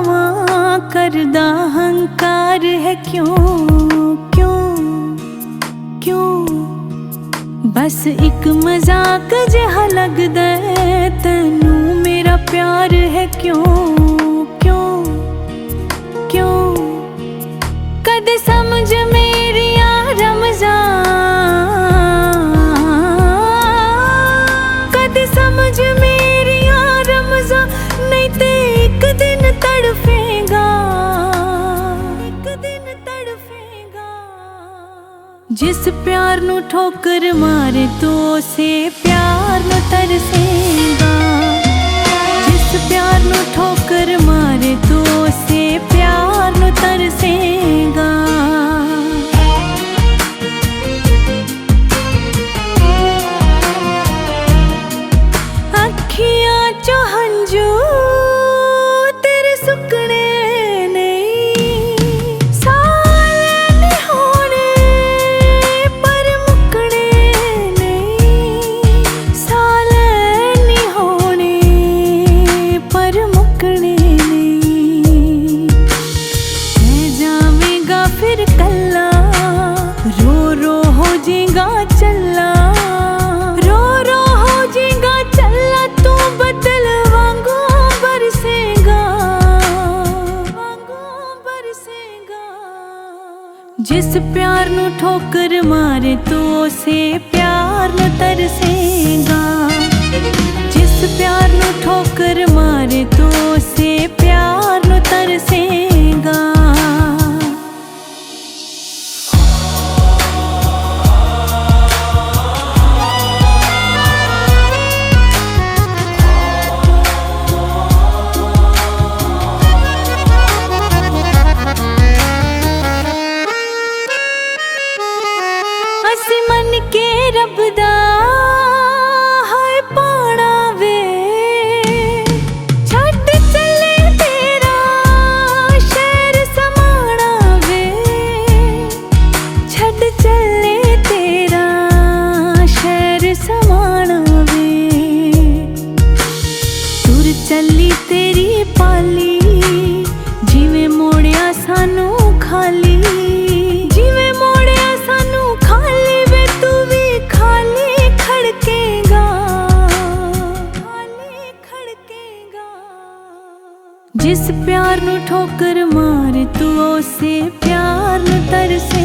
पावां करदा हंकार है क्यों क्यों क्यों। बस एक मजाक जिहा लगदा है तैनू मेरा प्यार है क्यों क्यों क्यों। कदे समझ मेरी रमज़ां, कदे समझ मेरी रमज़ां, नहीं ते एक दिन तड़फेगा, एक दिन तड़फेगा। जिस प्यार नू ठोकर मारे तो उसे प्यार नू तरसेगा। जिस प्यार नू ठोकर मारे तो उसे प्यार नू तरसेगा। अखियां चो हंजू तेरे सुकने नहीं, साले नहीं होने पर मुकने नहीं, साले नहीं होने पर मुकने नहीं। मैं जावेगा फिर कल्ला, रो रो हो जाएगा चल्ला, रो रो हो जाएगा चल्ला। तू बदल वांगू बरसेगा, वांगू बरसेगा। जिस प्यार नू ठोकर मारे तो उसे प्यार नू तरसेगा। जिस प्यार नू ठोकर मारे तो उसे प्यार नू तरसेगा। असी मन के रब दा हाय पाना वे, छड्ड चले तेरा शहर समाना वे, छड्ड चले तेरा शहर समाना वे। तुर चली तेरी पाली जिवें मोड़िया सानू खाली, जिवें मोड़िया सानू खाली वे तू भी खाली खड़केगा, खाली खड़केगा। जिस प्यार नू ठोकर मारे तू उसे प्यार नू तरसे।